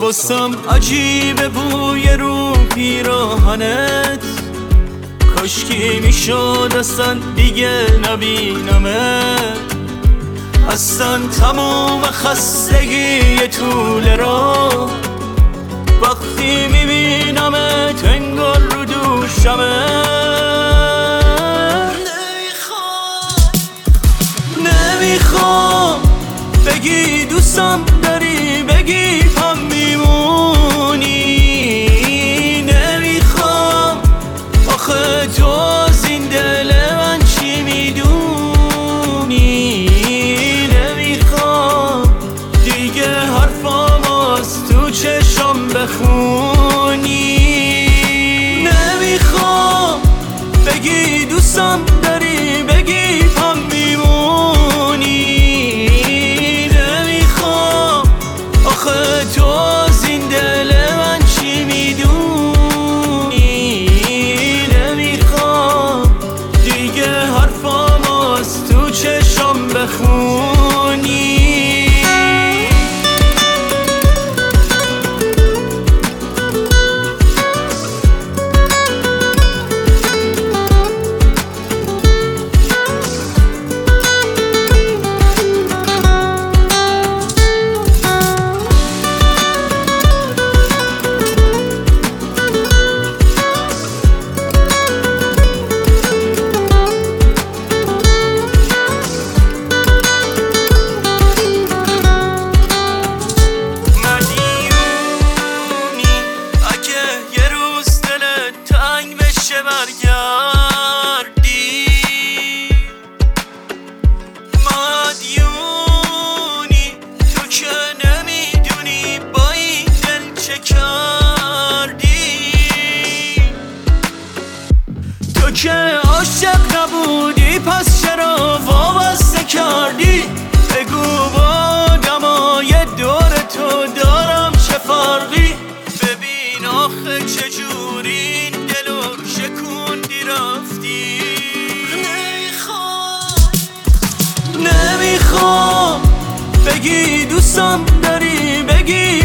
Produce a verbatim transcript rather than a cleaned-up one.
واسم عجیبه بوی رو پیراهنت، کاشکی میشد اصلا دیگه نبینمت. اصلا تمام خستگی طول راه وقتی میبینمت انگار رو دوشمه. نمیخوام نمیخوام بگی دوستم داری، بگی هم میمونی. نمیخوام آخه تو از این دل من چی میدونی. نمیخوام دیگه حرفام از تو چشم بخونی. نمیخوام بگی دوستم داری، بگی هم میمونی. نمیخوام آخه تو از این دل من چی میدونی. نمیخوام دیگه حرفام از تو چشم بخونی. برگردی مدیونی تو که نمیدونی با این دل چه کردی. تو که عاشق نبودی پس چرا وابسته کردی. بگو با دمای دور تو دارم چه فرقی. ببین آخه چجوری شکوندی رفتی. نمیخوام نمیخوام بگی دوستم داری، بگی